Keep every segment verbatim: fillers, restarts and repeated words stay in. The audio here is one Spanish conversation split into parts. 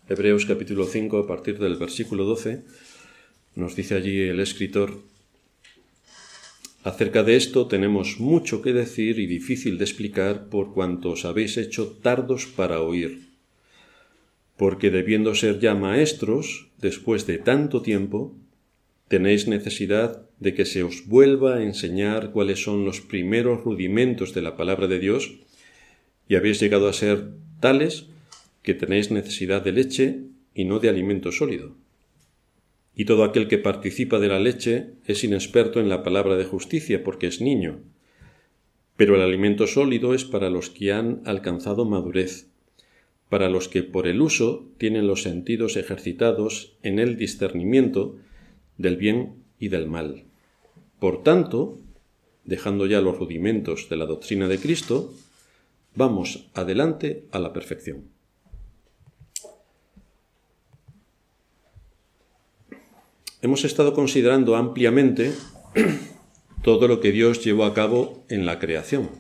Hebreos capítulo cinco, a partir del versículo doce, nos dice allí el escritor: acerca de esto tenemos mucho que decir y difícil de explicar por cuanto os habéis hecho tardos para oír. Porque debiendo ser ya maestros, después de tanto tiempo, tenéis necesidad de que se os vuelva a enseñar cuáles son los primeros rudimentos de la palabra de Dios, y habéis llegado a ser tales que tenéis necesidad de leche y no de alimento sólido. Y todo aquel que participa de la leche es inexperto en la palabra de justicia, porque es niño. Pero el alimento sólido es para los que han alcanzado madurez, para los que por el uso tienen los sentidos ejercitados en el discernimiento del bien y del mal. Por tanto, dejando ya los rudimentos de la doctrina de Cristo, vamos adelante a la perfección. Hemos estado considerando ampliamente todo lo que Dios llevó a cabo en la creación.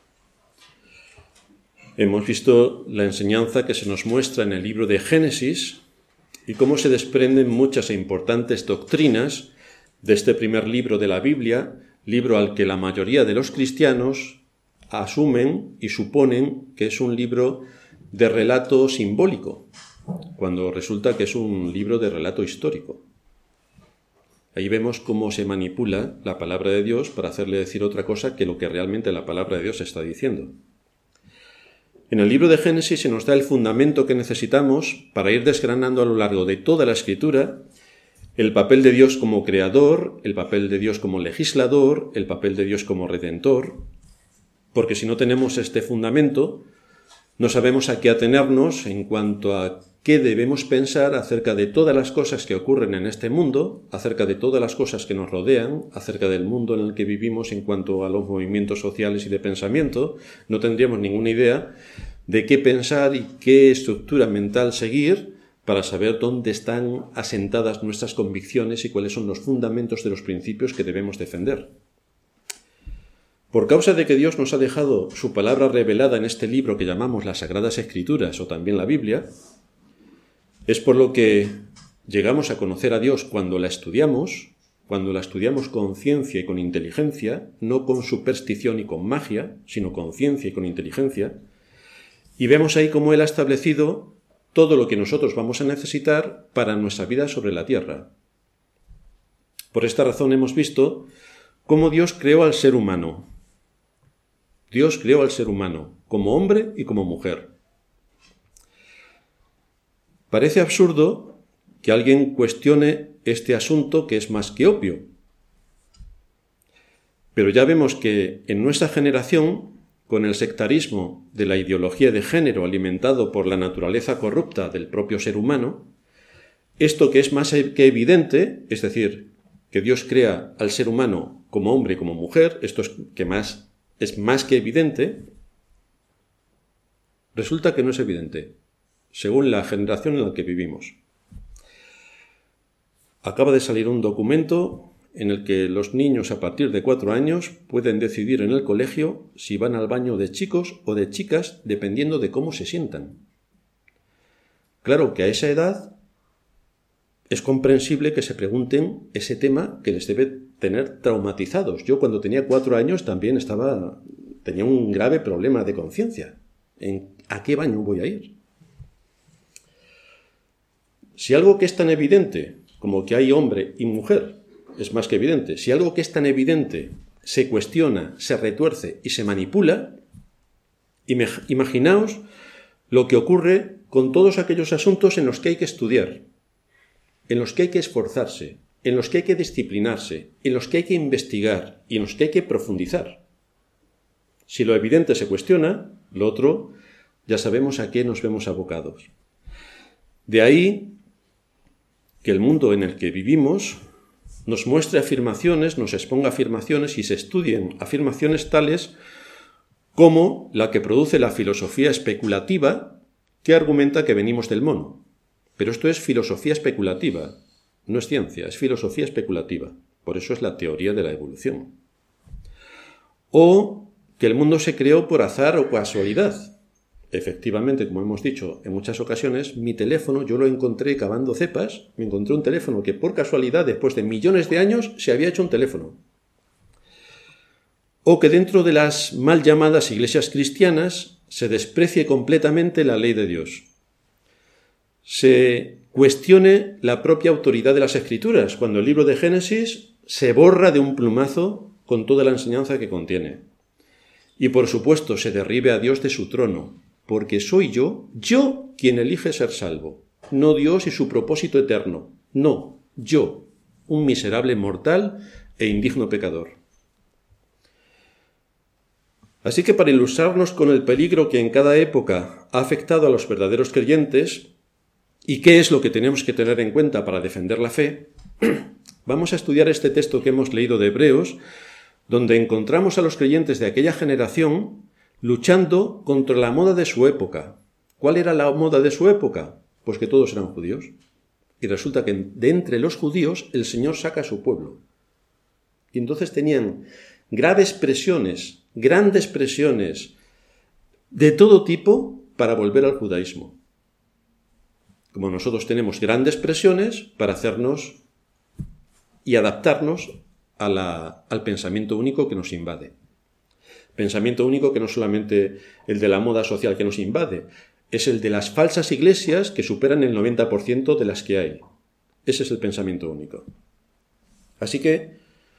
Hemos visto la enseñanza que se nos muestra en el libro de Génesis y cómo se desprenden muchas e importantes doctrinas de este primer libro de la Biblia, libro al que la mayoría de los cristianos asumen y suponen que es un libro de relato simbólico, cuando resulta que es un libro de relato histórico. Ahí vemos cómo se manipula la palabra de Dios para hacerle decir otra cosa que lo que realmente la palabra de Dios está diciendo. En el libro de Génesis se nos da el fundamento que necesitamos para ir desgranando a lo largo de toda la Escritura el papel de Dios como creador, el papel de Dios como legislador, el papel de Dios como redentor, porque si no tenemos este fundamento, no sabemos a qué atenernos en cuanto a qué debemos pensar acerca de todas las cosas que ocurren en este mundo, acerca de todas las cosas que nos rodean, acerca del mundo en el que vivimos en cuanto a los movimientos sociales y de pensamiento. No tendríamos ninguna idea de qué pensar y qué estructura mental seguir para saber dónde están asentadas nuestras convicciones y cuáles son los fundamentos de los principios que debemos defender. Por causa de que Dios nos ha dejado su palabra revelada en este libro que llamamos las Sagradas Escrituras o también la Biblia, es por lo que llegamos a conocer a Dios cuando la estudiamos, cuando la estudiamos con ciencia y con inteligencia, no con superstición y con magia, sino con ciencia y con inteligencia, y vemos ahí cómo Él ha establecido todo lo que nosotros vamos a necesitar para nuestra vida sobre la tierra. Por esta razón hemos visto cómo Dios creó al ser humano. Dios creó al ser humano como hombre y como mujer. Parece absurdo que alguien cuestione este asunto que es más que obvio. Pero ya vemos que en nuestra generación, con el sectarismo de la ideología de género alimentado por la naturaleza corrupta del propio ser humano, esto que es más que evidente, es decir, que Dios crea al ser humano como hombre y como mujer, esto es, que más, es más que evidente, resulta que no es evidente, según la generación en la que vivimos. Acaba de salir un documento en el que los niños a partir de cuatro años pueden decidir en el colegio si van al baño de chicos o de chicas dependiendo de cómo se sientan. Claro que a esa edad es comprensible que se pregunten ese tema que les debe tener traumatizados. Yo cuando tenía cuatro años también estaba, tenía un grave problema de conciencia. ¿En a qué baño voy a ir? Si algo que es tan evidente como que hay hombre y mujer es más que evidente, si algo que es tan evidente se cuestiona, se retuerce y se manipula, imaginaos lo que ocurre con todos aquellos asuntos en los que hay que estudiar, en los que hay que esforzarse, en los que hay que disciplinarse, en los que hay que investigar y en los que hay que profundizar. Si lo evidente se cuestiona, lo otro ya sabemos a qué nos vemos abocados. De ahí que el mundo en el que vivimos nos muestre afirmaciones, nos exponga afirmaciones y se estudien afirmaciones tales como la que produce la filosofía especulativa, que argumenta que venimos del mono. Pero esto es filosofía especulativa, no es ciencia, es filosofía especulativa. Por eso es la teoría de la evolución. O que el mundo se creó por azar o casualidad. efectivamente, como hemos dicho en muchas ocasiones, mi teléfono yo lo encontré cavando cepas, me encontré un teléfono que por casualidad, después de millones de años, se había hecho un teléfono. O que dentro de las mal llamadas iglesias cristianas se desprecie completamente la ley de Dios. Se cuestione la propia autoridad de las Escrituras, cuando el libro de Génesis se borra de un plumazo con toda la enseñanza que contiene. Y por supuesto se derribe a Dios de su trono, porque soy yo, yo quien elige ser salvo, no Dios y su propósito eterno, no, yo, un miserable mortal e indigno pecador. Así que para ilustrarnos con el peligro que en cada época ha afectado a los verdaderos creyentes y qué es lo que tenemos que tener en cuenta para defender la fe, vamos a estudiar este texto que hemos leído de Hebreos, donde encontramos a los creyentes de aquella generación luchando contra la moda de su época. ¿Cuál era la moda de su época? Pues que todos eran judíos. Y resulta que de entre los judíos el Señor saca a su pueblo. Y entonces tenían graves presiones, grandes presiones de todo tipo para volver al judaísmo. Como nosotros tenemos grandes presiones para hacernos y adaptarnos a la, al pensamiento único que nos invade. Pensamiento único que no solamente el de la moda social que nos invade, es el de las falsas iglesias que superan el noventa por ciento de las que hay. Ese es el pensamiento único. Así que,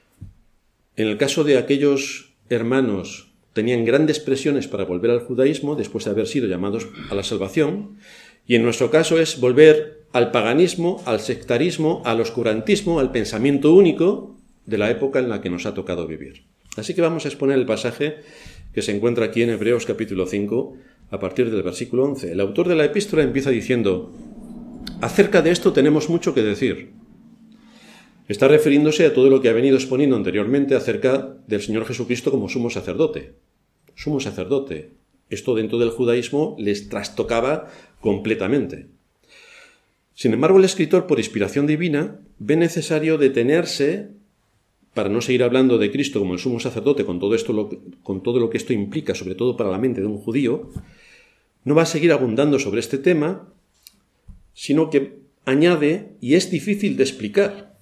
en el caso de aquellos hermanos tenían grandes presiones para volver al judaísmo después de haber sido llamados a la salvación, y en nuestro caso es volver al paganismo, al sectarismo, al oscurantismo, al pensamiento único de la época en la que nos ha tocado vivir. Así que vamos a exponer el pasaje que se encuentra aquí en Hebreos capítulo cinco, a partir del versículo once. El autor de la epístola empieza diciendo: acerca de esto tenemos mucho que decir. Está refiriéndose a todo lo que ha venido exponiendo anteriormente acerca del Señor Jesucristo como sumo sacerdote. Sumo sacerdote. Esto dentro del judaísmo les trastocaba completamente. Sin embargo, el escritor, por inspiración divina, ve necesario detenerse para no seguir hablando de Cristo como el sumo sacerdote con todo esto, lo, con todo lo que esto implica, sobre todo para la mente de un judío. No va a seguir abundando sobre este tema, sino que añade, y es difícil de explicar,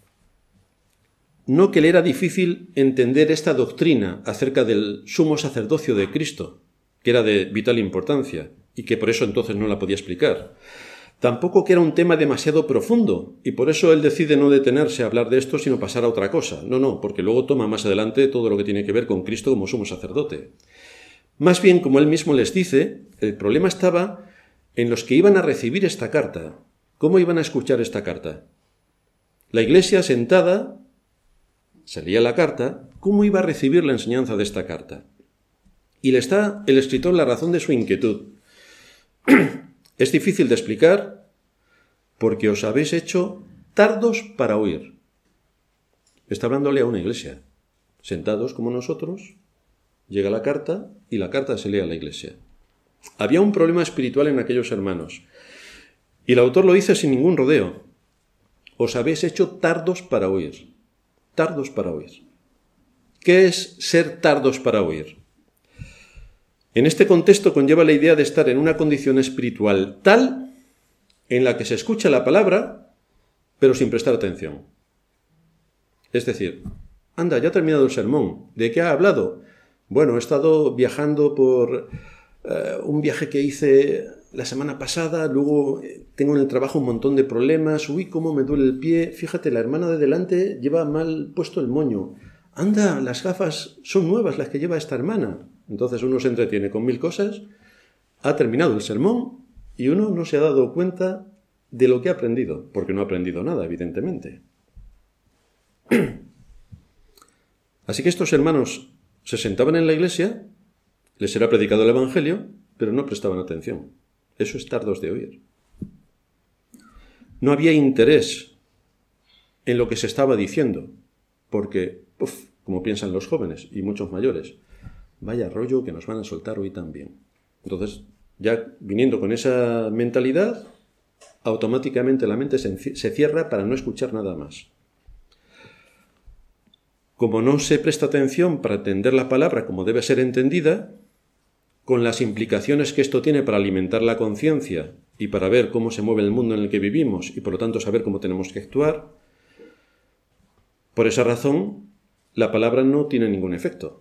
no que le era difícil entender esta doctrina acerca del sumo sacerdocio de Cristo, que era de vital importancia, y que por eso entonces no la podía explicar. Tampoco que era un tema demasiado profundo, y por eso él decide no detenerse a hablar de esto, sino pasar a otra cosa. No, no, porque luego toma más adelante todo lo que tiene que ver con Cristo como sumo sacerdote. Más bien, como él mismo les dice, el problema estaba en los que iban a recibir esta carta. ¿Cómo iban a escuchar esta carta? La iglesia sentada, se leía la carta, ¿cómo iba a recibir la enseñanza de esta carta? Y le está el escritor la razón de su inquietud. Es difícil de explicar porque os habéis hecho tardos para oír. Está hablándole a una iglesia. Sentados como nosotros, llega la carta y la carta se lee a la iglesia. Había un problema espiritual en aquellos hermanos. Y el autor lo dice sin ningún rodeo. Os habéis hecho tardos para oír. Tardos para oír. ¿Qué es ser tardos para oír? En este contexto conlleva la idea de estar en una condición espiritual tal en la que se escucha la palabra, pero sin prestar atención. Es decir, anda, ya ha terminado el sermón. ¿De qué ha hablado? Bueno, he estado viajando por eh, un viaje que hice la semana pasada, luego tengo en el trabajo un montón de problemas, uy, cómo me duele el pie, fíjate, la hermana de delante lleva mal puesto el moño. Anda, las gafas son nuevas las que lleva esta hermana. Entonces uno se entretiene con mil cosas, ha terminado el sermón y uno no se ha dado cuenta de lo que ha aprendido, porque no ha aprendido nada, evidentemente. Así que estos hermanos se sentaban en la iglesia, les era predicado el Evangelio, pero no prestaban atención. Eso es tardos de oír. No había interés en lo que se estaba diciendo, porque, uf, como piensan los jóvenes y muchos mayores, vaya rollo que nos van a soltar hoy también. Entonces, ya viniendo con esa mentalidad, automáticamente la mente se, se cierra para no escuchar nada más. Como no se presta atención para entender la palabra como debe ser entendida, con las implicaciones que esto tiene para alimentar la conciencia y para ver cómo se mueve el mundo en el que vivimos y por lo tanto saber cómo tenemos que actuar, por esa razón la palabra no tiene ningún efecto.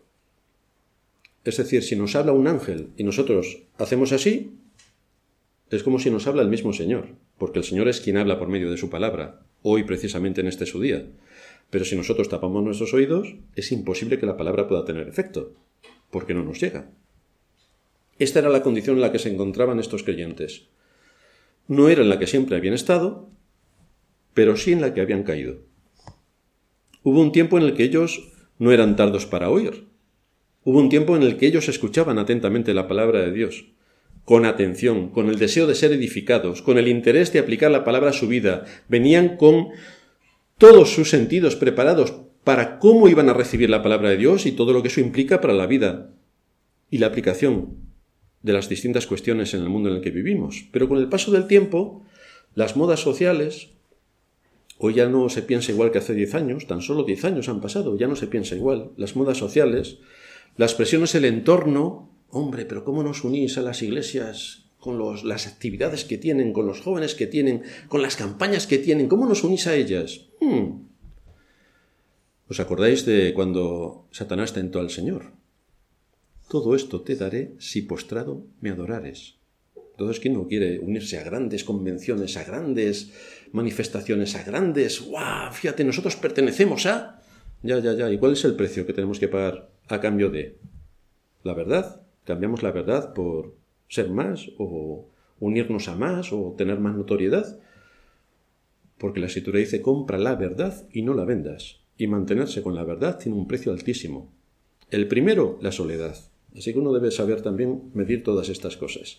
Es decir, si nos habla un ángel y nosotros hacemos así, es como si nos habla el mismo Señor, porque el Señor es quien habla por medio de su palabra, hoy precisamente en este su día. Pero si nosotros tapamos nuestros oídos, es imposible que la palabra pueda tener efecto, porque no nos llega. Esta era la condición en la que se encontraban estos creyentes. No era en la que siempre habían estado, pero sí en la que habían caído. Hubo un tiempo en el que ellos no eran tardos para oír. Hubo un tiempo en el que ellos escuchaban atentamente la palabra de Dios, con atención, con el deseo de ser edificados, con el interés de aplicar la palabra a su vida. Venían con todos sus sentidos preparados para cómo iban a recibir la palabra de Dios y todo lo que eso implica para la vida y la aplicación de las distintas cuestiones en el mundo en el que vivimos. Pero con el paso del tiempo, las modas sociales, hoy ya no se piensa igual que hace diez años, tan solo diez años han pasado, ya no se piensa igual. Las modas sociales, las presiones del entorno, hombre, pero ¿cómo nos unís a las iglesias con los, las actividades que tienen, con los jóvenes que tienen, con las campañas que tienen? ¿Cómo nos unís a ellas? Hmm. ¿Os acordáis de cuando Satanás tentó al Señor? Todo esto te daré si postrado me adorares. Entonces, ¿quién no quiere unirse a grandes convenciones, a grandes manifestaciones, a grandes... ¡Guau! Fíjate, nosotros pertenecemos a... Ya, ya, ya. ¿Y cuál es el precio que tenemos que pagar a cambio de la verdad? ¿Cambiamos la verdad por ser más o unirnos a más o tener más notoriedad? Porque la Escritura dice, compra la verdad y no la vendas. Y mantenerse con la verdad tiene un precio altísimo. El primero, la soledad. Así que uno debe saber también medir todas estas cosas.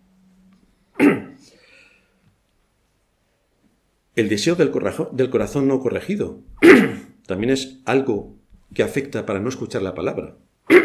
El deseo del, corazón, del corazón no corregido también es algo que afecta para no escuchar la palabra.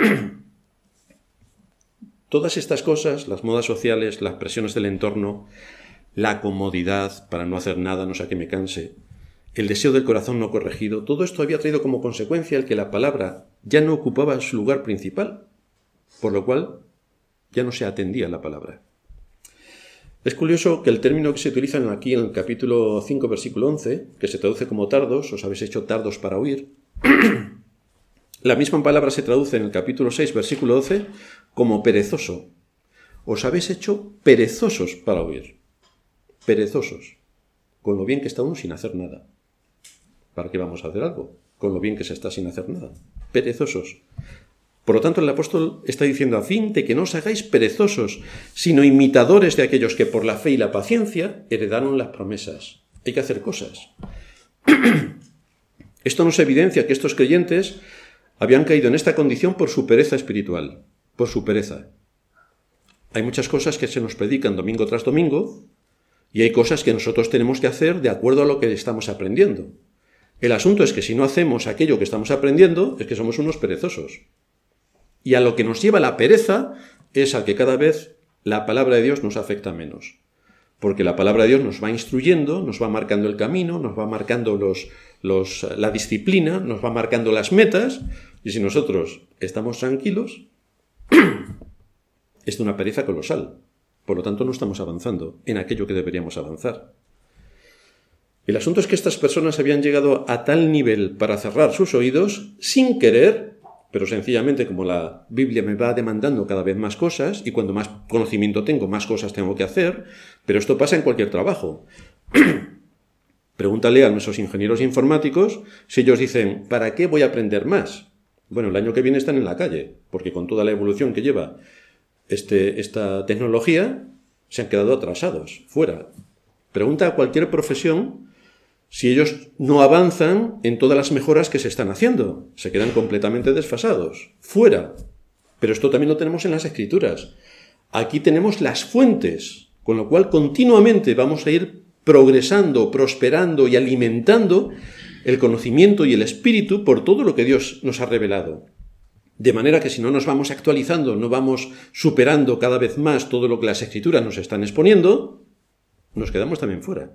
Todas estas cosas, las modas sociales, las presiones del entorno, la comodidad para no hacer nada, no sea que me canse, el deseo del corazón no corregido, todo esto había traído como consecuencia el que la palabra ya no ocupaba su lugar principal, por lo cual ya no se atendía a la palabra. Es curioso que el término que se utiliza aquí en el capítulo cinco, versículo once, que se traduce como tardos, os habéis hecho tardos para oír, la misma palabra se traduce en el capítulo seis, versículo doce, como perezoso. Os habéis hecho perezosos para oír. Perezosos. Con lo bien que está uno sin hacer nada. ¿Para qué vamos a hacer algo? Con lo bien que se está sin hacer nada. Perezosos. Por lo tanto, el apóstol está diciendo, a fin de que no os hagáis perezosos, sino imitadores de aquellos que por la fe y la paciencia heredaron las promesas. Hay que hacer cosas. Esto nos evidencia que estos creyentes habían caído en esta condición por su pereza espiritual, por su pereza. Hay muchas cosas que se nos predican domingo tras domingo y hay cosas que nosotros tenemos que hacer de acuerdo a lo que estamos aprendiendo. El asunto es que si no hacemos aquello que estamos aprendiendo, es que somos unos perezosos. Y a lo que nos lleva la pereza es a que cada vez la palabra de Dios nos afecta menos. Porque la palabra de Dios nos va instruyendo, nos va marcando el camino, nos va marcando los, los, la disciplina, nos va marcando las metas, y si nosotros estamos tranquilos, es de una pereza colosal. Por lo tanto, no estamos avanzando en aquello que deberíamos avanzar. El asunto es que estas personas habían llegado a tal nivel para cerrar sus oídos sin querer, pero sencillamente como la Biblia me va demandando cada vez más cosas y cuando más conocimiento tengo, más cosas tengo que hacer, pero esto pasa en cualquier trabajo. Pregúntale a nuestros ingenieros informáticos si ellos dicen, ¿para qué voy a aprender más? Bueno, el año que viene están en la calle, porque con toda la evolución que lleva este, esta tecnología, se han quedado atrasados, fuera. Pregunta a cualquier profesión si ellos no avanzan en todas las mejoras que se están haciendo. Se quedan completamente desfasados. Fuera. Pero esto también lo tenemos en las Escrituras. Aquí tenemos las fuentes, con lo cual continuamente vamos a ir progresando, prosperando y alimentando el conocimiento y el espíritu por todo lo que Dios nos ha revelado. De manera que si no nos vamos actualizando, no vamos superando cada vez más todo lo que las Escrituras nos están exponiendo, nos quedamos también fuera.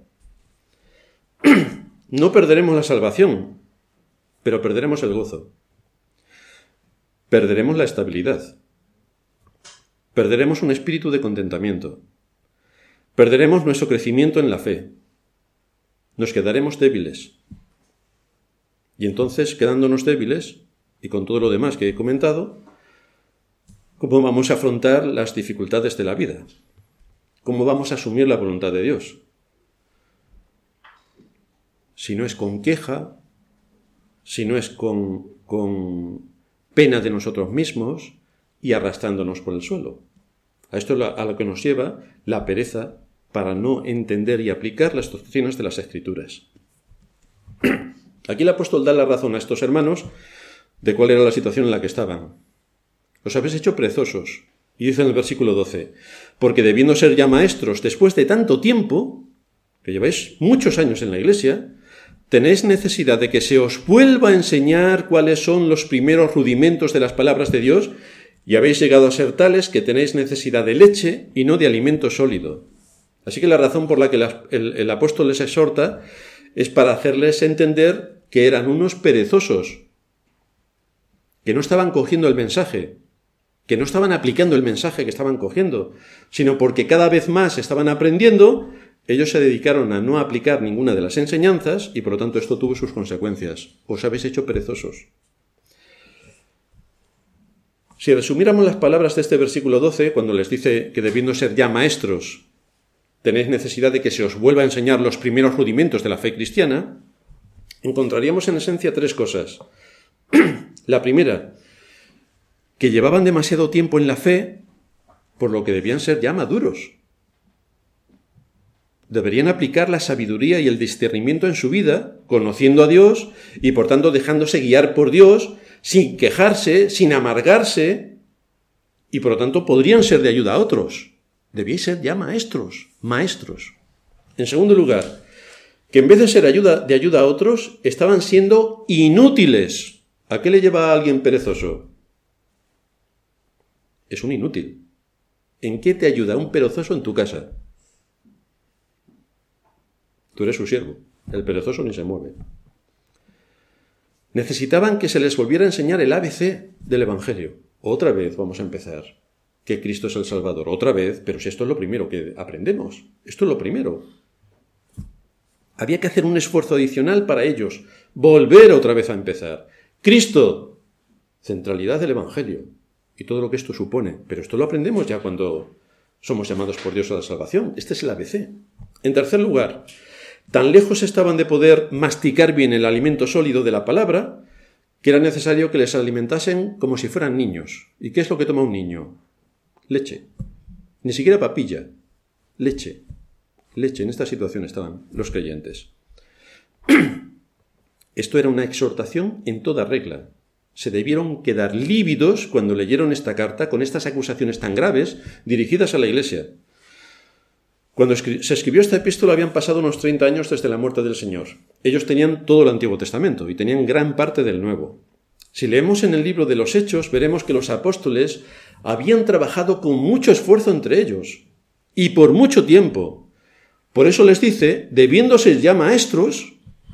No perderemos la salvación, pero perderemos el gozo. Perderemos la estabilidad. perderemos un espíritu de contentamiento, perderemos nuestro crecimiento en la fe, nos quedaremos débiles. Y entonces, quedándonos débiles, y con todo lo demás que he comentado, ¿cómo vamos a afrontar las dificultades de la vida? ¿Cómo vamos a asumir la voluntad de Dios? Si no es con queja, si no es con, con pena de nosotros mismos y arrastrándonos por el suelo. A esto es a lo que nos lleva la pereza para no entender y aplicar las doctrinas de las Escrituras. Aquí el apóstol da la razón a estos hermanos de cuál era la situación en la que estaban. Os habéis hecho perezosos. Y dice en el versículo doce, porque debiendo ser ya maestros después de tanto tiempo, que lleváis muchos años en la iglesia, tenéis necesidad de que se os vuelva a enseñar cuáles son los primeros rudimentos de las palabras de Dios, y habéis llegado a ser tales que tenéis necesidad de leche y no de alimento sólido. Así que la razón por la que la, el, el apóstol les exhorta es para hacerles entender que eran unos perezosos, que no estaban cogiendo el mensaje, que no estaban aplicando el mensaje que estaban cogiendo, sino porque cada vez más estaban aprendiendo, ellos se dedicaron a no aplicar ninguna de las enseñanzas y por lo tanto esto tuvo sus consecuencias. Os habéis hecho perezosos. Si resumiéramos las palabras de este versículo doce, cuando les dice que debiendo ser ya maestros, tenéis necesidad de que se os vuelva a enseñar los primeros rudimentos de la fe cristiana, encontraríamos en esencia tres cosas. La primera, que llevaban demasiado tiempo en la fe, por lo que debían ser ya maduros. Deberían aplicar la sabiduría y el discernimiento en su vida, conociendo a Dios y por tanto dejándose guiar por Dios, sin quejarse, sin amargarse, y por lo tanto podrían ser de ayuda a otros. Debíais ser ya maestros, maestros. En segundo lugar, que en vez de ser ayuda, de ayuda a otros, estaban siendo inútiles. ¿A qué le lleva a alguien perezoso? Es un inútil. ¿En qué te ayuda un perezoso en tu casa? Tú eres su siervo. El perezoso ni se mueve. Necesitaban que se les volviera a enseñar el A B C del Evangelio. Otra vez vamos a empezar. Que Cristo es el Salvador. Otra vez, pero si esto es lo primero que aprendemos. Esto es lo primero. Había que hacer un esfuerzo adicional para ellos. Volver otra vez a empezar. Cristo. Centralidad del Evangelio. Y todo lo que esto supone. Pero esto lo aprendemos ya cuando somos llamados por Dios a la salvación. Este es el A B C. En tercer lugar, tan lejos estaban de poder masticar bien el alimento sólido de la palabra, que era necesario que les alimentasen como si fueran niños. ¿Y qué es lo que toma un niño? Leche. Ni siquiera papilla. Leche. Leche. En esta situación estaban los creyentes. Esto era una exhortación en toda regla. Se debieron quedar lívidos cuando leyeron esta carta con estas acusaciones tan graves dirigidas a la Iglesia. Cuando se escribió esta epístola habían pasado unos treinta años desde la muerte del Señor. Ellos tenían todo el Antiguo Testamento y tenían gran parte del Nuevo. Si leemos en el libro de los Hechos, veremos que los apóstoles habían trabajado con mucho esfuerzo entre ellos y por mucho tiempo. Por eso les dice, debiéndose ya maestros,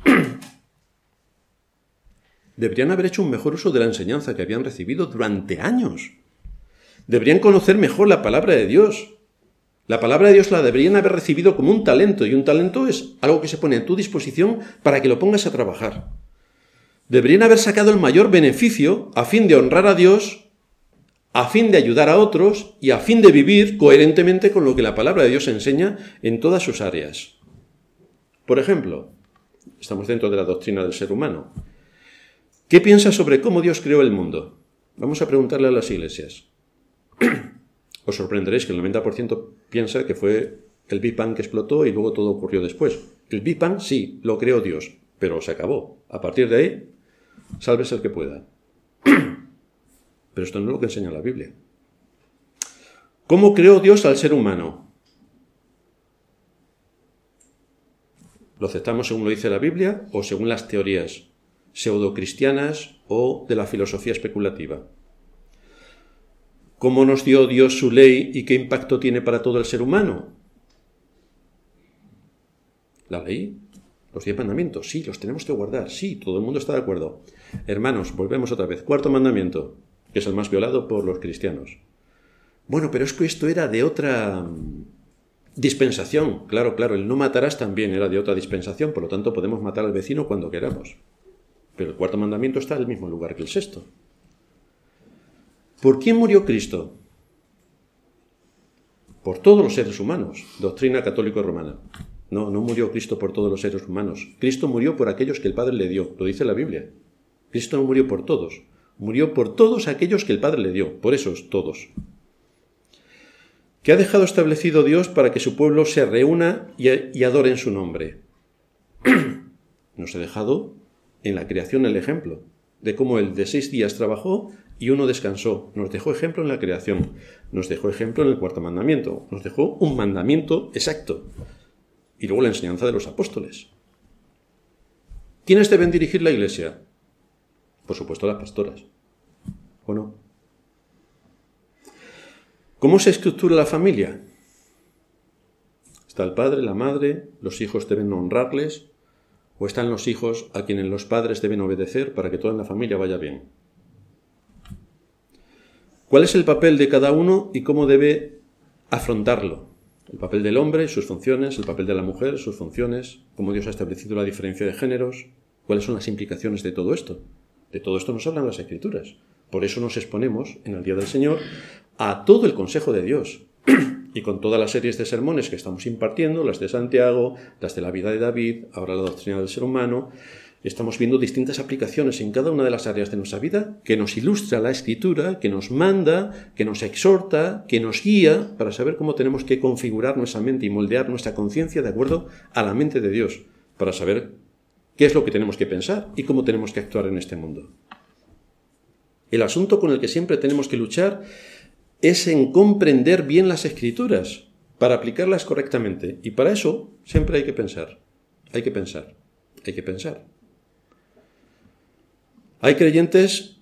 deberían haber hecho un mejor uso de la enseñanza que habían recibido durante años. Deberían conocer mejor la palabra de Dios. La palabra de Dios la deberían haber recibido como un talento, y un talento es algo que se pone a tu disposición para que lo pongas a trabajar. Deberían haber sacado el mayor beneficio a fin de honrar a Dios, a fin de ayudar a otros y a fin de vivir coherentemente con lo que la palabra de Dios enseña en todas sus áreas. Por ejemplo, estamos dentro de la doctrina del ser humano. ¿Qué piensas sobre cómo Dios creó el mundo? Vamos a preguntarle a las iglesias. Os sorprenderéis que el noventa por ciento piensa que fue el Big Bang que explotó y luego todo ocurrió después. El Big Bang sí, lo creó Dios, pero se acabó. A partir de ahí, sálvese el que pueda. Pero esto no es lo que enseña la Biblia. ¿Cómo creó Dios al ser humano? ¿Lo aceptamos según lo dice la Biblia o según las teorías pseudocristianas o de la filosofía especulativa? ¿Cómo nos dio Dios su ley y qué impacto tiene para todo el ser humano? La ley, los diez mandamientos, sí, los tenemos que guardar, sí, todo el mundo está de acuerdo. Hermanos, volvemos otra vez. Cuarto mandamiento, que es el más violado por los cristianos. Bueno, pero es que esto era de otra dispensación. Claro, claro, el no matarás también era de otra dispensación, por lo tanto podemos matar al vecino cuando queramos. Pero el cuarto mandamiento está en el mismo lugar que el sexto. ¿Por quién murió Cristo? Por todos los seres humanos, doctrina católico-romana. No, no murió Cristo por todos los seres humanos. Cristo murió por aquellos que el Padre le dio, lo dice la Biblia. Cristo no murió por todos, murió por todos aquellos que el Padre le dio, por esos todos. ¿Qué ha dejado establecido Dios para que su pueblo se reúna y, y adore en su nombre? Nos ha dejado en la creación el ejemplo de cómo Él de seis días trabajó y uno descansó. Nos dejó ejemplo en la creación, nos dejó ejemplo en el cuarto mandamiento, nos dejó un mandamiento exacto. Y luego la enseñanza de los apóstoles. ¿Quiénes deben dirigir la iglesia? Por supuesto las pastoras. ¿O no? ¿Cómo se estructura la familia? Está el padre, la madre, los hijos deben honrarles, o están los hijos a quienes los padres deben obedecer para que toda la familia vaya bien. ¿Cuál es el papel de cada uno y cómo debe afrontarlo? El papel del hombre, sus funciones, el papel de la mujer, sus funciones, cómo Dios ha establecido la diferencia de géneros, cuáles son las implicaciones de todo esto. De todo esto nos hablan las Escrituras. Por eso nos exponemos en el Día del Señor a todo el consejo de Dios. Y con todas las series de sermones que estamos impartiendo, las de Santiago, las de la vida de David, ahora la doctrina del ser humano, estamos viendo distintas aplicaciones en cada una de las áreas de nuestra vida que nos ilustra la Escritura, que nos manda, que nos exhorta, que nos guía para saber cómo tenemos que configurar nuestra mente y moldear nuestra conciencia de acuerdo a la mente de Dios, para saber qué es lo que tenemos que pensar y cómo tenemos que actuar en este mundo. El asunto con el que siempre tenemos que luchar es en comprender bien las Escrituras para aplicarlas correctamente. Y para eso siempre hay que pensar, hay que pensar, hay que pensar. Hay creyentes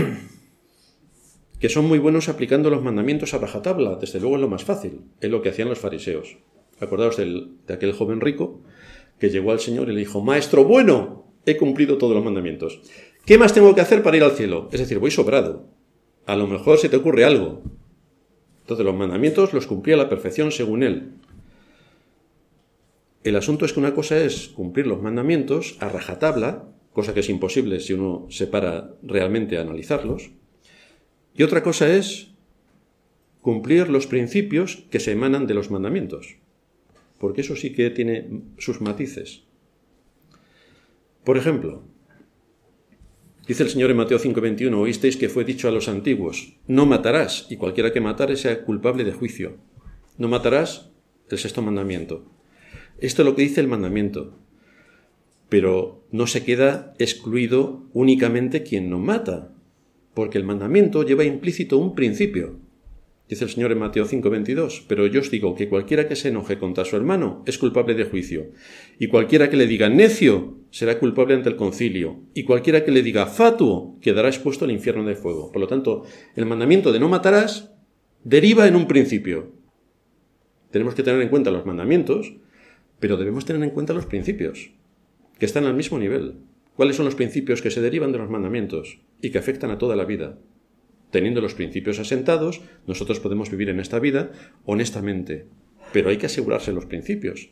que son muy buenos aplicando los mandamientos a rajatabla. Desde luego es lo más fácil, es lo que hacían los fariseos. Acordaos del, de aquel joven rico que llegó al Señor y le dijo: Maestro bueno, he cumplido todos los mandamientos. ¿Qué más tengo que hacer para ir al cielo? Es decir, voy sobrado. A lo mejor se te ocurre algo. Entonces los mandamientos los cumplía a la perfección según él. El asunto es que una cosa es cumplir los mandamientos a rajatabla, cosa que es imposible si uno se para realmente a analizarlos, y otra cosa es cumplir los principios que se emanan de los mandamientos, porque eso sí que tiene sus matices. Por ejemplo, dice el Señor en Mateo cinco veintiuno: oísteis que fue dicho a los antiguos, no matarás, y cualquiera que matare sea culpable de juicio. No matarás, el sexto mandamiento. Esto es lo que dice el mandamiento. Pero no se queda excluido únicamente quien no mata, porque el mandamiento lleva implícito un principio. Dice el Señor en Mateo cinco veintidós: pero yo os digo que cualquiera que se enoje contra su hermano es culpable de juicio, y cualquiera que le diga necio será culpable ante el concilio, y cualquiera que le diga fatuo quedará expuesto al infierno de fuego. Por lo tanto, el mandamiento de no matarás deriva en un principio. Tenemos que tener en cuenta los mandamientos, pero debemos tener en cuenta los principios, que están al mismo nivel. ¿Cuáles son los principios que se derivan de los mandamientos y que afectan a toda la vida? Teniendo los principios asentados, nosotros podemos vivir en esta vida honestamente, pero hay que asegurarse los principios.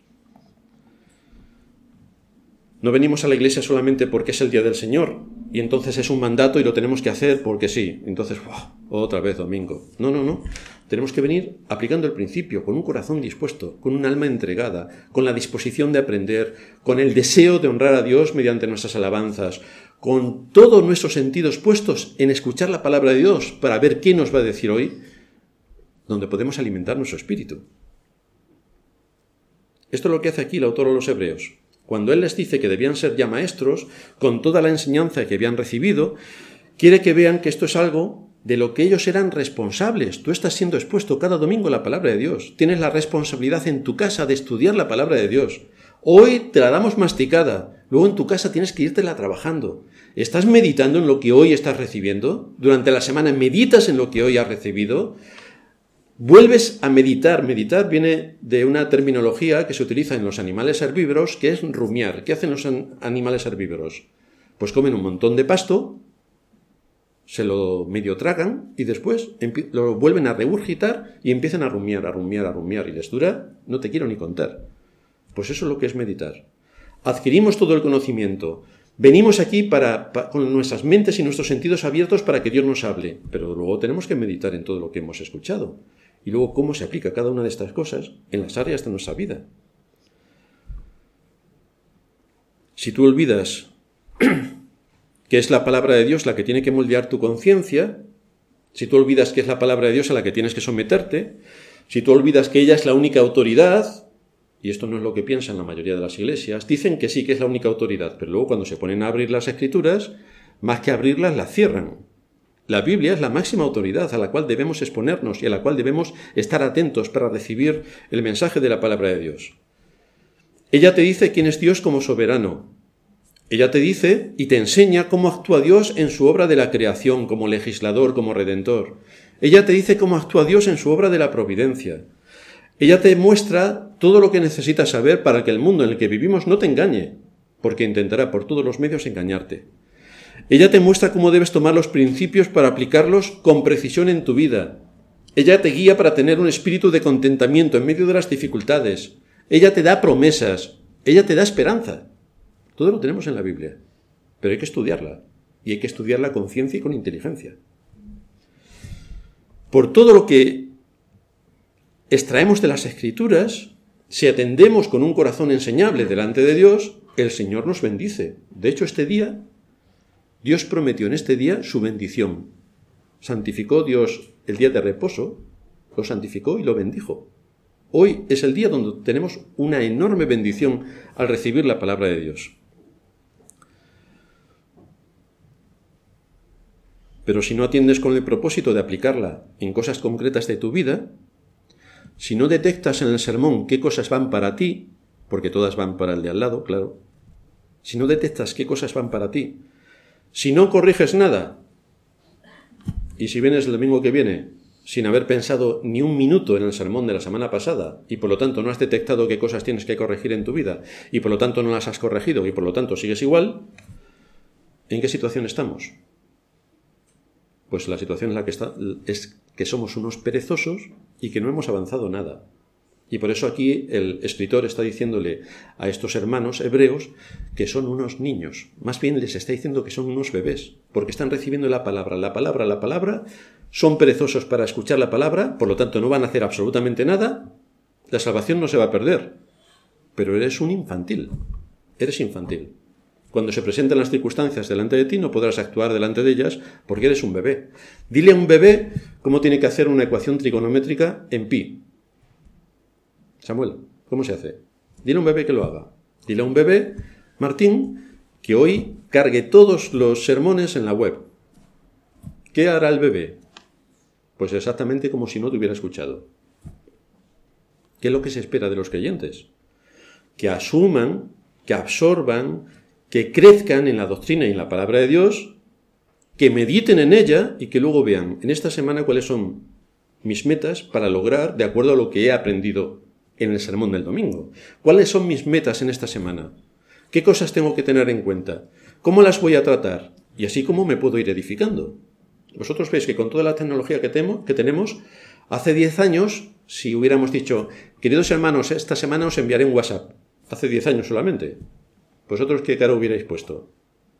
No venimos a la iglesia solamente porque es el Día del Señor y entonces es un mandato y lo tenemos que hacer porque sí. Entonces, ¡oh!, otra vez domingo. No, no, no. Tenemos que venir aplicando el principio, con un corazón dispuesto, con un alma entregada, con la disposición de aprender, con el deseo de honrar a Dios mediante nuestras alabanzas, con todos nuestros sentidos puestos en escuchar la palabra de Dios para ver qué nos va a decir hoy, donde podemos alimentar nuestro espíritu. Esto es lo que hace aquí el autor a los Hebreos. Cuando él les dice que debían ser ya maestros, con toda la enseñanza que habían recibido, quiere que vean que esto es algo de lo que ellos eran responsables. Tú estás siendo expuesto cada domingo a la palabra de Dios. Tienes la responsabilidad en tu casa de estudiar la palabra de Dios. Hoy te la damos masticada, luego en tu casa tienes que írtela trabajando. ¿Estás meditando en lo que hoy estás recibiendo? Durante la semana meditas en lo que hoy has recibido. Vuelves a meditar. Meditar viene de una terminología que se utiliza en los animales herbívoros, que es rumiar. ¿Qué hacen los animales herbívoros? Pues comen un montón de pasto se lo medio tragan y después lo vuelven a regurgitar y empiezan a rumiar, a rumiar, a rumiar. Y les dura, no te quiero ni contar. Pues eso es lo que es meditar. Adquirimos todo el conocimiento. Venimos aquí para, para, con nuestras mentes y nuestros sentidos abiertos para que Dios nos hable. Pero luego tenemos que meditar en todo lo que hemos escuchado. Y luego cómo se aplica cada una de estas cosas en las áreas de nuestra vida. Si tú olvidas que es la palabra de Dios la que tiene que moldear tu conciencia, si tú olvidas que es la palabra de Dios a la que tienes que someterte, si tú olvidas que ella es la única autoridad, y esto no es lo que piensan la mayoría de las iglesias, dicen que sí que es la única autoridad, pero luego cuando se ponen a abrir las Escrituras, más que abrirlas, las cierran. La Biblia es la máxima autoridad a la cual debemos exponernos y a la cual debemos estar atentos para recibir el mensaje de la palabra de Dios. Ella te dice quién es Dios como soberano. Ella te dice y te enseña cómo actúa Dios en su obra de la creación, como legislador, como redentor. Ella te dice cómo actúa Dios en su obra de la providencia. Ella te muestra todo lo que necesitas saber para que el mundo en el que vivimos no te engañe, porque intentará por todos los medios engañarte. Ella te muestra cómo debes tomar los principios para aplicarlos con precisión en tu vida. Ella te guía para tener un espíritu de contentamiento en medio de las dificultades. Ella te da promesas. Ella te da esperanza. Todo lo tenemos en la Biblia, pero hay que estudiarla, y hay que estudiarla con ciencia y con inteligencia. Por todo lo que extraemos de las Escrituras, si atendemos con un corazón enseñable delante de Dios, el Señor nos bendice. De hecho, este día, Dios prometió en este día su bendición. Santificó Dios el día de reposo, lo santificó y lo bendijo. Hoy es el día donde tenemos una enorme bendición al recibir la palabra de Dios. Pero si no atiendes con el propósito de aplicarla en cosas concretas de tu vida, si no detectas en el sermón qué cosas van para ti, porque todas van para el de al lado, claro, si no detectas qué cosas van para ti, si no corriges nada, y si vienes el domingo que viene sin haber pensado ni un minuto en el sermón de la semana pasada, y por lo tanto no has detectado qué cosas tienes que corregir en tu vida, y por lo tanto no las has corregido, y por lo tanto sigues igual, ¿en qué situación estamos? Pues la situación en la que está es que somos unos perezosos y que no hemos avanzado nada. Y por eso aquí el escritor está diciéndole a estos hermanos hebreos que son unos niños. Más bien les está diciendo que son unos bebés, porque están recibiendo la palabra, la palabra, la palabra, son perezosos para escuchar la palabra, por lo tanto no van a hacer absolutamente nada. La salvación no se va a perder, pero eres un infantil, eres infantil. Cuando se presenten las circunstancias delante de ti, no podrás actuar delante de ellas porque eres un bebé. Dile a un bebé cómo tiene que hacer una ecuación trigonométrica en pi. Samuel, ¿cómo se hace? Dile a un bebé que lo haga. Dile a un bebé, Martín, que hoy cargue todos los sermones en la web. ¿Qué hará el bebé? Pues exactamente como si no te hubiera escuchado. ¿Qué es lo que se espera de los creyentes? Que asuman, que absorban, que crezcan en la doctrina y en la palabra de Dios, que mediten en ella y que luego vean en esta semana cuáles son mis metas para lograr de acuerdo a lo que he aprendido en el sermón del domingo. ¿Cuáles son mis metas en esta semana? ¿Qué cosas tengo que tener en cuenta? ¿Cómo las voy a tratar? Y así como me puedo ir edificando. Vosotros veis que con toda la tecnología que, temo, que tenemos, hace diez años, si hubiéramos dicho, queridos hermanos, esta semana os enviaré un WhatsApp, hace diez años solamente, ¿vosotros qué cara hubierais puesto?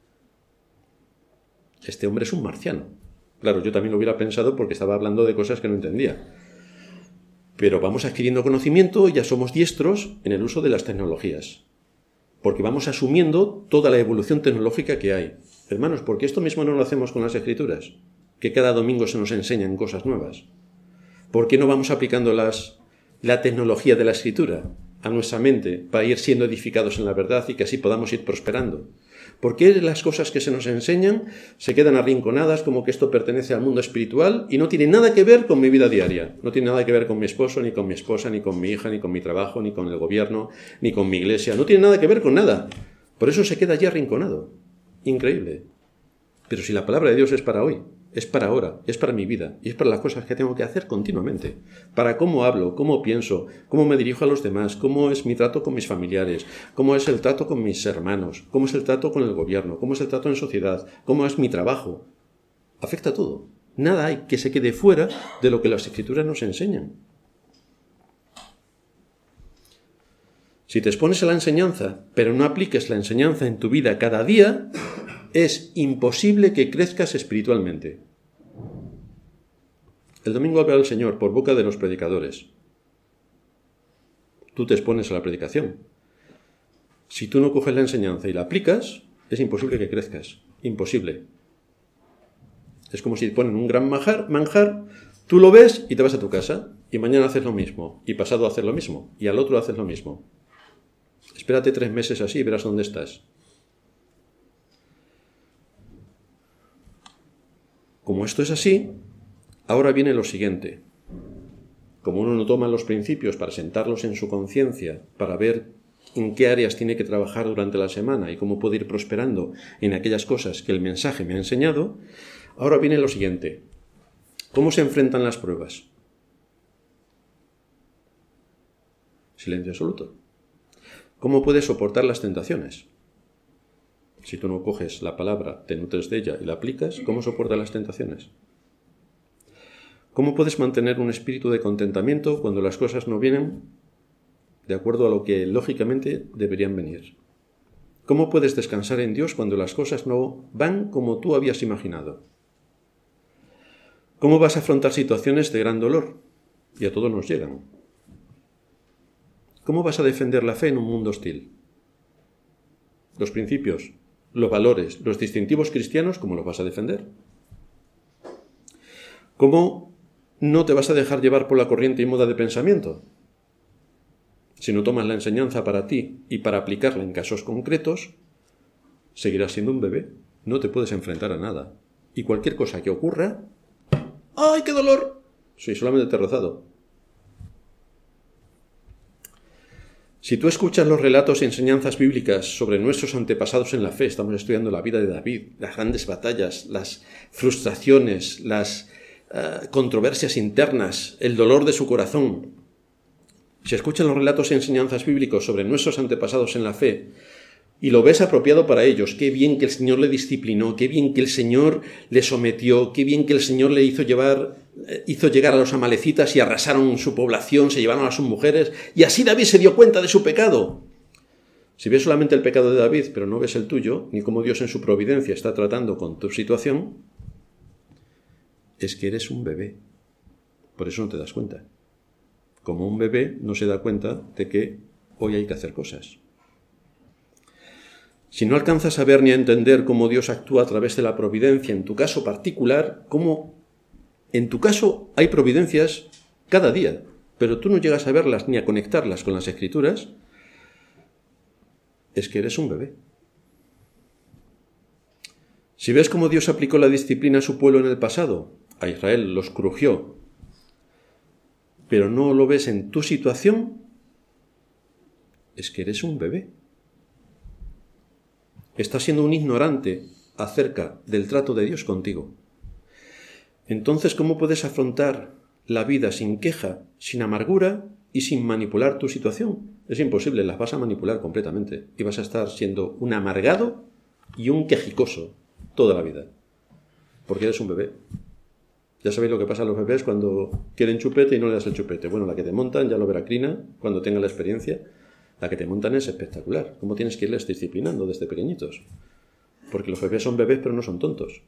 Este hombre es un marciano. Claro, yo también lo hubiera pensado porque estaba hablando de cosas que no entendía. Pero vamos adquiriendo conocimiento y ya somos diestros en el uso de las tecnologías. Porque vamos asumiendo toda la evolución tecnológica que hay. Hermanos, ¿por qué esto mismo no lo hacemos con las Escrituras? Que cada domingo se nos enseñan cosas nuevas. ¿Por qué no vamos aplicando las, la tecnología de la Escritura a nuestra mente para ir siendo edificados en la verdad y que así podamos ir prosperando? ¿Por qué las cosas que se nos enseñan se quedan arrinconadas como que esto pertenece al mundo espiritual y no tiene nada que ver con mi vida diaria? No tiene nada que ver con mi esposo, ni con mi esposa, ni con mi hija, ni con mi trabajo, ni con el gobierno, ni con mi iglesia. No tiene nada que ver con nada. Por eso se queda allí arrinconado. Increíble. Pero si la palabra de Dios es para hoy, es para ahora, es para mi vida y es para las cosas que tengo que hacer continuamente. Para cómo hablo, cómo pienso, cómo me dirijo a los demás, cómo es mi trato con mis familiares, cómo es el trato con mis hermanos, cómo es el trato con el gobierno, cómo es el trato en sociedad, cómo es mi trabajo. Afecta a todo. Nada hay que se quede fuera de lo que las Escrituras nos enseñan. Si te expones a la enseñanza, pero no apliques la enseñanza en tu vida cada día, es imposible que crezcas espiritualmente. El domingo habla el Señor por boca de los predicadores. Tú te expones a la predicación. Si tú no coges la enseñanza y la aplicas, es imposible que crezcas. Imposible. Es como si te ponen un gran manjar, manjar, tú lo ves y te vas a tu casa, y mañana haces lo mismo, y pasado haces lo mismo, y al otro haces lo mismo. Espérate tres meses así y verás dónde estás. Como esto es así, ahora viene lo siguiente. Como uno no toma los principios para sentarlos en su conciencia, para ver en qué áreas tiene que trabajar durante la semana y cómo puede ir prosperando en aquellas cosas que el mensaje me ha enseñado, ahora viene lo siguiente. ¿Cómo se enfrentan las pruebas? Silencio absoluto. ¿Cómo puedes soportar las tentaciones? Si tú no coges la palabra, te nutres de ella y la aplicas, ¿cómo soportas las tentaciones? ¿Cómo puedes mantener un espíritu de contentamiento cuando las cosas no vienen de acuerdo a lo que lógicamente deberían venir? ¿Cómo puedes descansar en Dios cuando las cosas no van como tú habías imaginado? ¿Cómo vas a afrontar situaciones de gran dolor? Y a todos nos llegan. ¿Cómo vas a defender la fe en un mundo hostil? Los principios, los valores, los distintivos cristianos, ¿cómo los vas a defender? ¿Cómo no te vas a dejar llevar por la corriente y moda de pensamiento? Si no tomas la enseñanza para ti y para aplicarla en casos concretos, seguirás siendo un bebé. No te puedes enfrentar a nada. Y cualquier cosa que ocurra, ¡ay, qué dolor! Sí, solamente te he rozado. Si tú escuchas los relatos y enseñanzas bíblicas sobre nuestros antepasados en la fe, estamos estudiando la vida de David, las grandes batallas, las frustraciones, las uh, controversias internas, el dolor de su corazón. Si escuchas los relatos y enseñanzas bíblicos sobre nuestros antepasados en la fe y lo ves apropiado para ellos, qué bien que el Señor le disciplinó, qué bien que el Señor le sometió, qué bien que el Señor le hizo llevar, hizo llegar a los amalecitas y arrasaron su población, se llevaron a sus mujeres, y así David se dio cuenta de su pecado. Si ves solamente el pecado de David, pero no ves el tuyo, ni cómo Dios en su providencia está tratando con tu situación, es que eres un bebé. Por eso no te das cuenta. Como un bebé no se da cuenta de que hoy hay que hacer cosas. Si no alcanzas a ver ni a entender cómo Dios actúa a través de la providencia en tu caso particular, cómo en tu caso hay providencias cada día, pero tú no llegas a verlas ni a conectarlas con las Escrituras, es que eres un bebé. Si ves cómo Dios aplicó la disciplina a su pueblo en el pasado, a Israel los crujió, pero no lo ves en tu situación, es que eres un bebé. Estás siendo un ignorante acerca del trato de Dios contigo. Entonces, ¿cómo puedes afrontar la vida sin queja, sin amargura y sin manipular tu situación? Es imposible, las vas a manipular completamente y vas a estar siendo un amargado y un quejicoso toda la vida, porque eres un bebé. Ya sabéis lo que pasa a los bebés cuando quieren chupete y no le das el chupete. Bueno, la que te montan, ya lo verá Crina cuando tenga la experiencia. La que te montan es espectacular. ¿Cómo tienes que irles disciplinando desde pequeñitos? Porque los bebés son bebés, pero no son tontos.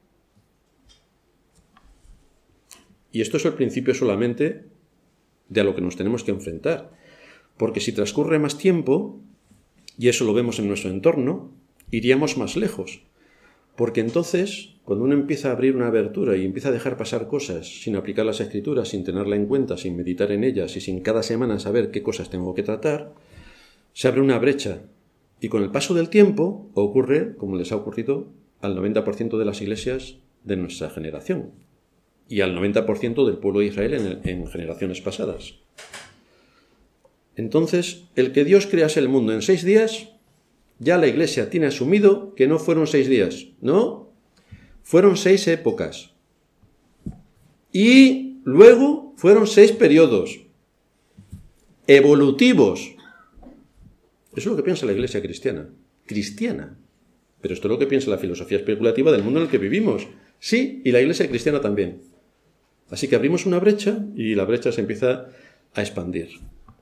Y esto es el principio solamente de a lo que nos tenemos que enfrentar. Porque si transcurre más tiempo, y eso lo vemos en nuestro entorno, iríamos más lejos. Porque entonces, cuando uno empieza a abrir una abertura y empieza a dejar pasar cosas sin aplicar las Escrituras, sin tenerla en cuenta, sin meditar en ellas y sin cada semana saber qué cosas tengo que tratar, se abre una brecha y con el paso del tiempo ocurre, como les ha ocurrido al noventa por ciento de las iglesias de nuestra generación y al noventa por ciento del pueblo de Israel en, el, en generaciones pasadas. Entonces, el que Dios crease el mundo en seis días, ya la iglesia tiene asumido que no fueron seis días, ¿no? Fueron seis épocas. Y luego fueron seis periodos evolutivos. Eso es lo que piensa la iglesia cristiana. Cristiana. Pero esto es lo que piensa la filosofía especulativa del mundo en el que vivimos. Sí, y la Iglesia cristiana también. Así que abrimos una brecha y la brecha se empieza a expandir.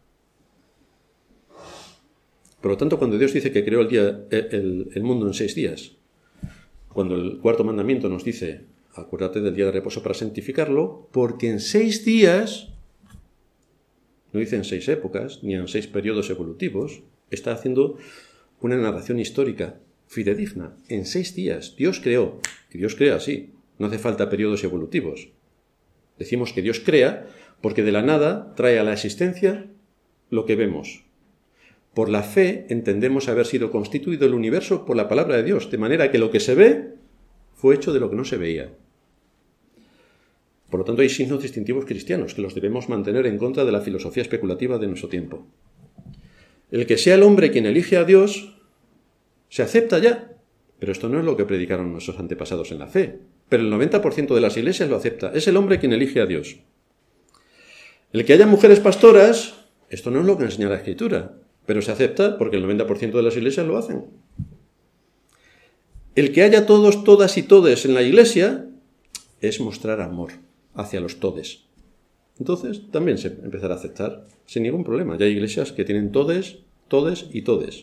Por lo tanto, cuando Dios dice que creó el, día, el, el mundo en seis días, cuando el cuarto mandamiento nos dice, acuérdate del día de reposo para santificarlo, porque en seis días, no dice en seis épocas, ni en seis periodos evolutivos, está haciendo una narración histórica fidedigna. En seis días Dios creó, que Dios crea así, no hace falta periodos evolutivos. Decimos que Dios crea porque de la nada trae a la existencia lo que vemos. Por la fe entendemos haber sido constituido el universo por la palabra de Dios, de manera que lo que se ve fue hecho de lo que no se veía. Por lo tanto, hay signos distintivos cristianos que los debemos mantener en contra de la filosofía especulativa de nuestro tiempo. El que sea el hombre quien elige a Dios se acepta ya, pero esto no es lo que predicaron nuestros antepasados en la fe. Pero el noventa por ciento de las iglesias lo acepta. Es el hombre quien elige a Dios. El que haya mujeres pastoras, esto no es lo que enseña la Escritura, pero se acepta porque el noventa por ciento de las iglesias lo hacen. El que haya todos, todas y todes en la iglesia es mostrar amor hacia los todes. Entonces también se empezará a aceptar sin ningún problema. Ya hay iglesias que tienen todes, todes y todes.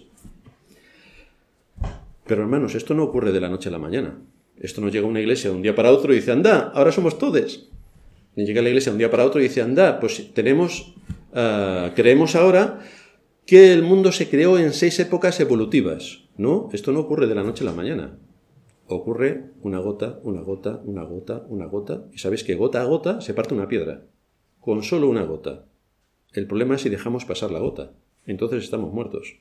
Pero hermanos, esto no ocurre de la noche a la mañana. Esto no llega a una iglesia de un día para otro y dice, anda, ahora somos todes. Ni llega a la iglesia de un día para otro y dice, anda, pues tenemos, uh, creemos ahora que el mundo se creó en seis épocas evolutivas. No, esto no ocurre de la noche a la mañana. Ocurre una gota, una gota, una gota, una gota. Y sabéis que gota a gota se parte una piedra. Con solo una gota. El problema es si dejamos pasar la gota. Entonces estamos muertos.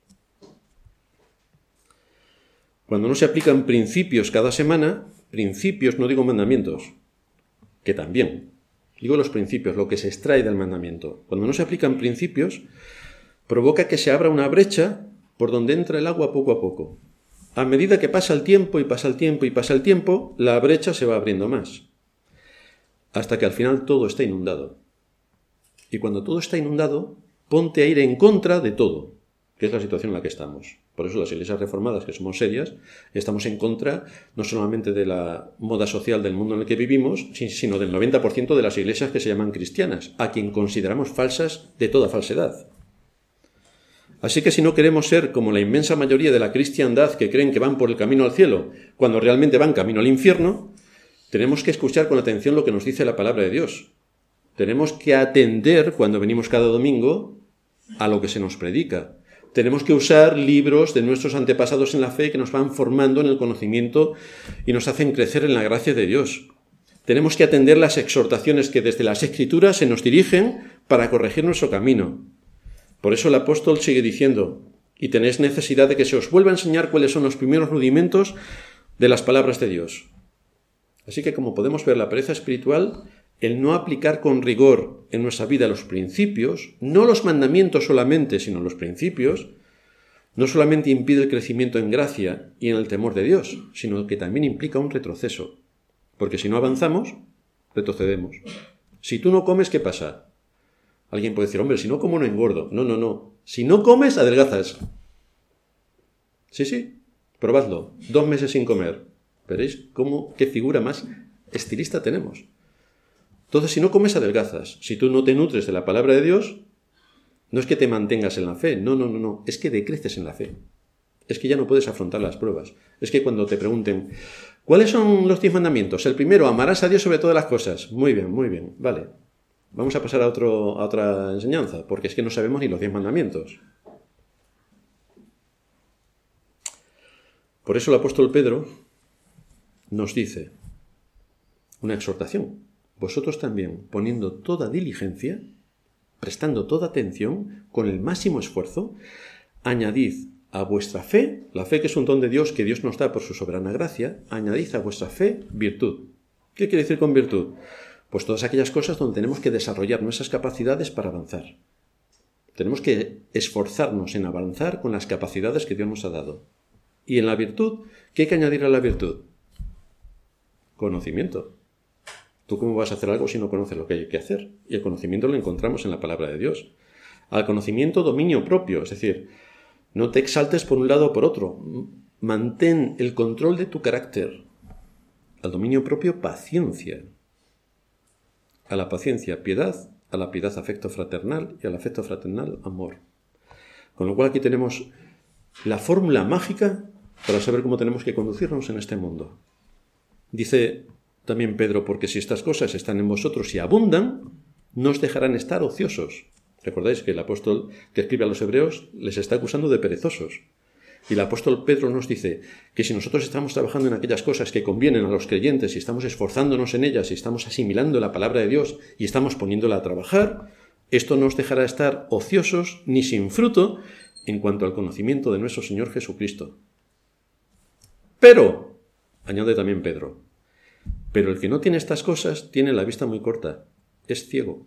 Cuando no se aplican principios cada semana, principios, no digo mandamientos, que también, digo los principios, lo que se extrae del mandamiento. Cuando no se aplican principios, provoca que se abra una brecha por donde entra el agua poco a poco. A medida que pasa el tiempo y pasa el tiempo y pasa el tiempo, la brecha se va abriendo más, hasta que al final todo está inundado. Y cuando todo está inundado, ponte a ir en contra de todo, que es la situación en la que estamos. Por eso las iglesias reformadas, que somos serias, estamos en contra no solamente de la moda social del mundo en el que vivimos, sino del noventa por ciento de las iglesias que se llaman cristianas, a quien consideramos falsas de toda falsedad. Así que si no queremos ser como la inmensa mayoría de la cristiandad que creen que van por el camino al cielo, cuando realmente van camino al infierno, tenemos que escuchar con atención lo que nos dice la palabra de Dios. Tenemos que atender, cuando venimos cada domingo, a lo que se nos predica. Tenemos que usar libros de nuestros antepasados en la fe que nos van formando en el conocimiento y nos hacen crecer en la gracia de Dios. Tenemos que atender las exhortaciones que desde las Escrituras se nos dirigen para corregir nuestro camino. Por eso el apóstol sigue diciendo, y tenéis necesidad de que se os vuelva a enseñar cuáles son los primeros rudimentos de las palabras de Dios. Así que, como podemos ver, la pereza espiritual, el no aplicar con rigor en nuestra vida los principios, no los mandamientos solamente, sino los principios, no solamente impide el crecimiento en gracia y en el temor de Dios, sino que también implica un retroceso. Porque si no avanzamos, retrocedemos. Si tú no comes, ¿qué pasa? Alguien puede decir, hombre, si no como no engordo. No, no, no. Si no comes, adelgazas. Sí, sí, probadlo. Dos meses sin comer. Veréis cómo, qué figura más estilista tenemos. Entonces, si no comes, adelgazas. Si tú no te nutres de la palabra de Dios, no es que te mantengas en la fe. No, no, no, no. Es que decreces en la fe. Es que ya no puedes afrontar las pruebas. Es que cuando te pregunten, ¿cuáles son los diez mandamientos? El primero, amarás a Dios sobre todas las cosas. Muy bien, muy bien. Vale. Vamos a pasar a, otro, a otra enseñanza, porque es que no sabemos ni los diez mandamientos. Por eso el apóstol Pedro nos dice una exhortación. Vosotros también, poniendo toda diligencia, prestando toda atención, con el máximo esfuerzo, añadid a vuestra fe, la fe que es un don de Dios que Dios nos da por su soberana gracia, añadid a vuestra fe virtud. ¿Qué quiere decir con virtud? Pues todas aquellas cosas donde tenemos que desarrollar nuestras capacidades para avanzar. Tenemos que esforzarnos en avanzar con las capacidades que Dios nos ha dado. Y en la virtud, ¿qué hay que añadir a la virtud? Conocimiento. ¿Tú cómo vas a hacer algo si no conoces lo que hay que hacer? Y el conocimiento lo encontramos en la palabra de Dios. Al conocimiento, dominio propio. Es decir, no te exaltes por un lado o por otro. Mantén el control de tu carácter. Al dominio propio, paciencia. A la paciencia, piedad. A la piedad, afecto fraternal. Y al afecto fraternal, amor. Con lo cual aquí tenemos la fórmula mágica para saber cómo tenemos que conducirnos en este mundo. Dice también Pedro, porque si estas cosas están en vosotros y abundan, no os dejarán estar ociosos. Recordáis que el apóstol que escribe a los hebreos les está acusando de perezosos. Y el apóstol Pedro nos dice que si nosotros estamos trabajando en aquellas cosas que convienen a los creyentes y estamos esforzándonos en ellas y estamos asimilando la palabra de Dios y estamos poniéndola a trabajar, esto no os dejará estar ociosos ni sin fruto en cuanto al conocimiento de nuestro Señor Jesucristo. Pero, añade también Pedro, pero el que no tiene estas cosas tiene la vista muy corta, es ciego.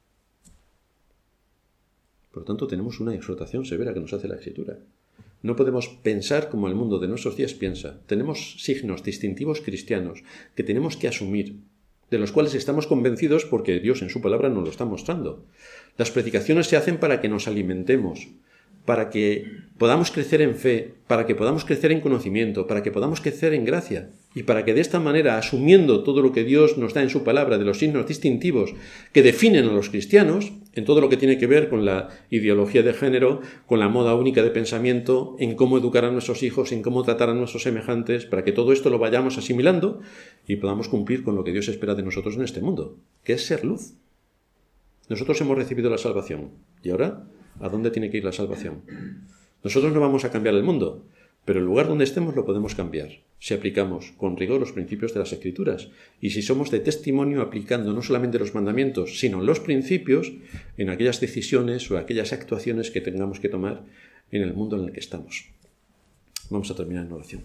Por lo tanto, tenemos una exhortación severa que nos hace la Escritura. No podemos pensar como el mundo de nuestros días piensa. Tenemos signos distintivos cristianos que tenemos que asumir, de los cuales estamos convencidos porque Dios en su palabra nos lo está mostrando. Las predicaciones se hacen para que nos alimentemos, para que podamos crecer en fe, para que podamos crecer en conocimiento, para que podamos crecer en gracia y para que de esta manera, asumiendo todo lo que Dios nos da en su palabra de los signos distintivos que definen a los cristianos, en todo lo que tiene que ver con la ideología de género, con la moda única de pensamiento, en cómo educar a nuestros hijos, en cómo tratar a nuestros semejantes, para que todo esto lo vayamos asimilando y podamos cumplir con lo que Dios espera de nosotros en este mundo, que es ser luz. Nosotros hemos recibido la salvación y ahora, ¿a dónde tiene que ir la salvación? Nosotros no vamos a cambiar el mundo, pero el lugar donde estemos lo podemos cambiar, si aplicamos con rigor los principios de las Escrituras y si somos de testimonio aplicando no solamente los mandamientos, sino los principios en aquellas decisiones o aquellas actuaciones que tengamos que tomar en el mundo en el que estamos. Vamos a terminar en oración.